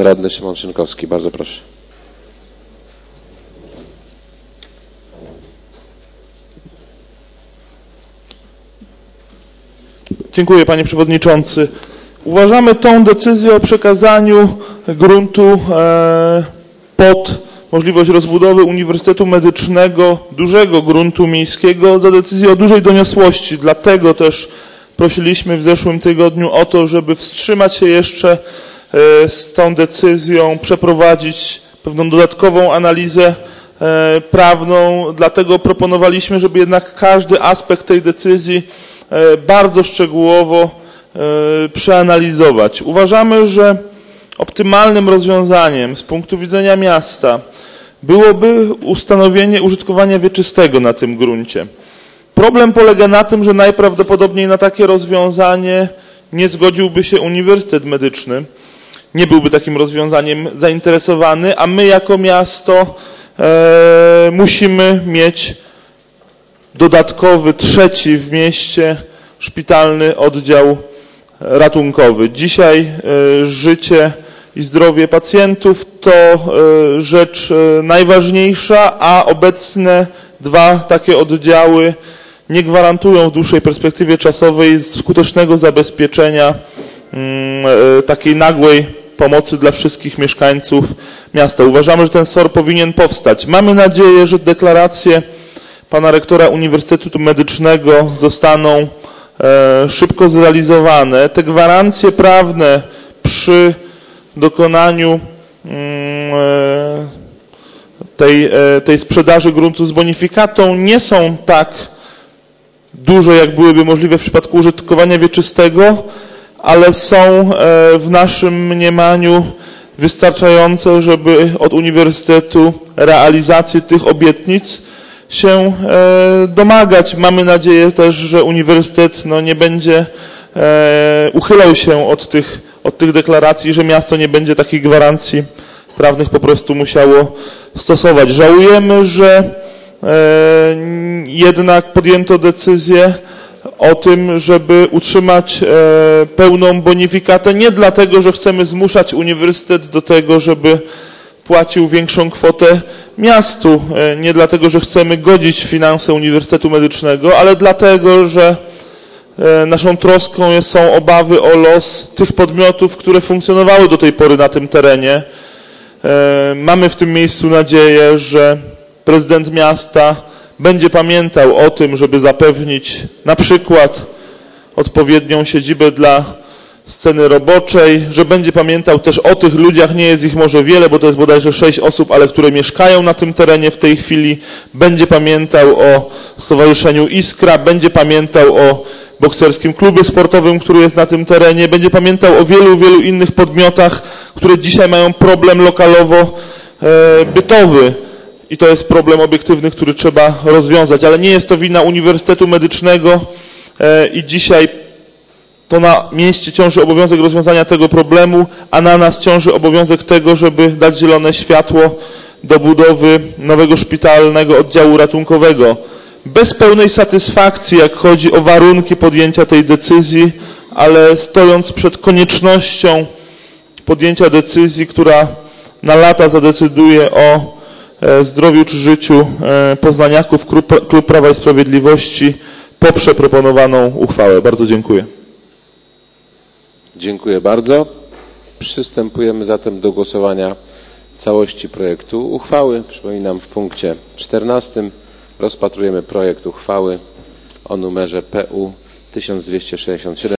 radny Szymon Szynkowski. Bardzo proszę. Dziękuję, panie przewodniczący. Uważamy tą decyzję o przekazaniu gruntu pod możliwość rozbudowy Uniwersytetu Medycznego, dużego gruntu miejskiego, za decyzję o dużej doniosłości. Dlatego też prosiliśmy w zeszłym tygodniu o to, żeby wstrzymać się jeszcze z tą decyzją, przeprowadzić pewną dodatkową analizę prawną. Dlatego proponowaliśmy, żeby jednak każdy aspekt tej decyzji bardzo szczegółowo przeanalizować. Uważamy, że optymalnym rozwiązaniem z punktu widzenia miasta byłoby ustanowienie użytkowania wieczystego na tym gruncie. Problem polega na tym, że najprawdopodobniej na takie rozwiązanie nie zgodziłby się Uniwersytet Medyczny. Nie byłby takim rozwiązaniem zainteresowany, a my jako miasto musimy mieć dodatkowy, trzeci w mieście szpitalny oddział ratunkowy. Dzisiaj życie i zdrowie pacjentów to rzecz najważniejsza, a obecne dwa takie oddziały nie gwarantują w dłuższej perspektywie czasowej skutecznego zabezpieczenia takiej nagłej pomocy dla wszystkich mieszkańców miasta. Uważamy, że ten SOR powinien powstać. Mamy nadzieję, że deklaracje pana rektora Uniwersytetu Medycznego zostaną szybko zrealizowane. Te gwarancje prawne przy dokonaniu tej sprzedaży gruntu z bonifikatą nie są tak duże, jak byłyby możliwe w przypadku użytkowania wieczystego, ale są w naszym mniemaniu wystarczające, żeby od Uniwersytetu realizacji tych obietnic się domagać. Mamy nadzieję też, że Uniwersytet nie będzie uchylał się od tych deklaracji, że miasto nie będzie takich gwarancji prawnych po prostu musiało stosować. Żałujemy, że jednak podjęto decyzję o tym, żeby utrzymać pełną bonifikatę, nie dlatego, że chcemy zmuszać uniwersytet do tego, żeby płacił większą kwotę miastu, nie dlatego, że chcemy godzić finanse Uniwersytetu Medycznego, ale dlatego, że naszą troską są obawy o los tych podmiotów, które funkcjonowały do tej pory na tym terenie. Mamy w tym miejscu nadzieję, że prezydent miasta będzie pamiętał o tym, żeby zapewnić na przykład odpowiednią siedzibę dla sceny roboczej, że będzie pamiętał też o tych ludziach, nie jest ich może wiele, bo to jest bodajże 6 osób, ale które mieszkają na tym terenie w tej chwili, będzie pamiętał o Stowarzyszeniu Iskra, będzie pamiętał o bokserskim klubie sportowym, który jest na tym terenie, będzie pamiętał o wielu, wielu innych podmiotach, które dzisiaj mają problem lokalowo-bytowy. I to jest problem obiektywny, który trzeba rozwiązać, ale nie jest to wina Uniwersytetu Medycznego i dzisiaj to na mieście ciąży obowiązek rozwiązania tego problemu, a na nas ciąży obowiązek tego, żeby dać zielone światło do budowy nowego szpitalnego oddziału ratunkowego. Bez pełnej satysfakcji, jak chodzi o warunki podjęcia tej decyzji, ale stojąc przed koniecznością podjęcia decyzji, która na lata zadecyduje o zdrowiu czy życiu poznaniaków, Klub Prawa i Sprawiedliwości poprze proponowaną uchwałę. Bardzo dziękuję. Dziękuję bardzo. Przystępujemy zatem do głosowania całości projektu uchwały. Przypominam, w punkcie 14 rozpatrujemy projekt uchwały o numerze PU 1267.